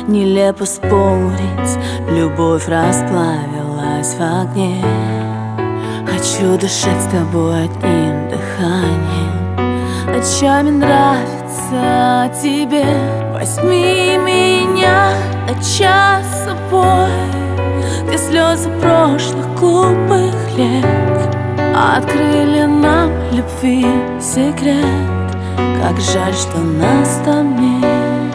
Нелепо спорить, любовь расплавилась в огне. Хочу дышать с тобой одним дыханием, ночами нравится тебе. Возьми меня на час с собой, где слезы прошлых глупых лет открыли нам любви секрет. Как жаль, что нас там нет,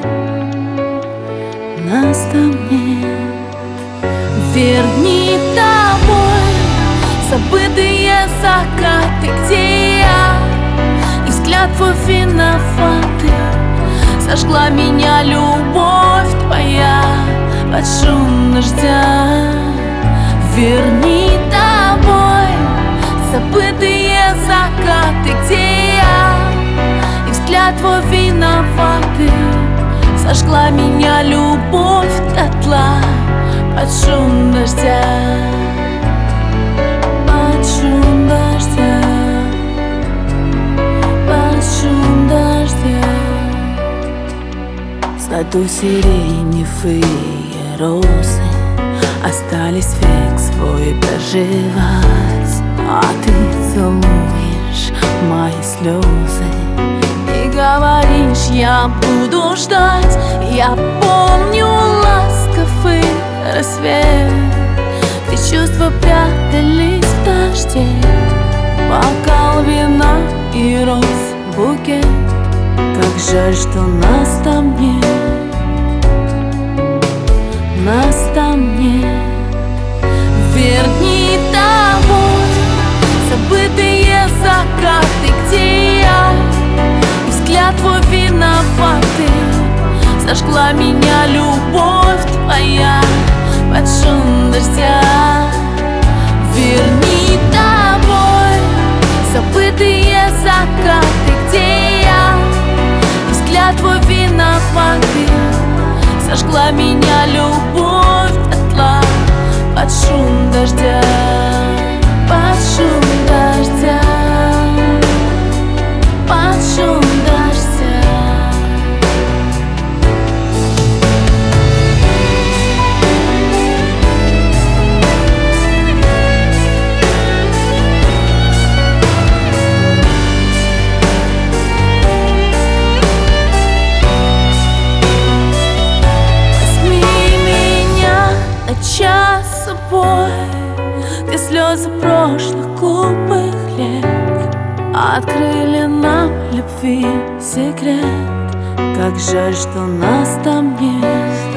нас там нет. Верни тобой забытые закаты, где я и взгляд твой виноватый. Сожгла меня любовь твоя под шум дождя. Верни тобой забытые закаты, где я и взгляд твой виноватый. Сожгла меня любовь дотла под шум дождя, под шум дождя, под шум дождя. В саду сиреневые розы остались век свой проживать, а ты целуешь мои слезы и говоришь: я буду ждать. Я помню ласковый рассвет, где чувства прятались в дожде. Бокал вина и роз букет. Как жаль, что нас там нет, нас там нет. Верни тобой забытые закаты, где я и взгляд твой виноватый. Сожгла меня любовь твоя под шум дождя. Верни тобой забытые закаты, где я и взгляд твой виноватый. Сожгла меня любовь дотла под шум дождя, под шум дождя, под шум дождя. Час с собой, где слезы прошлых глупых лет открыли нам любви секрет. Как жаль, что нас там нет.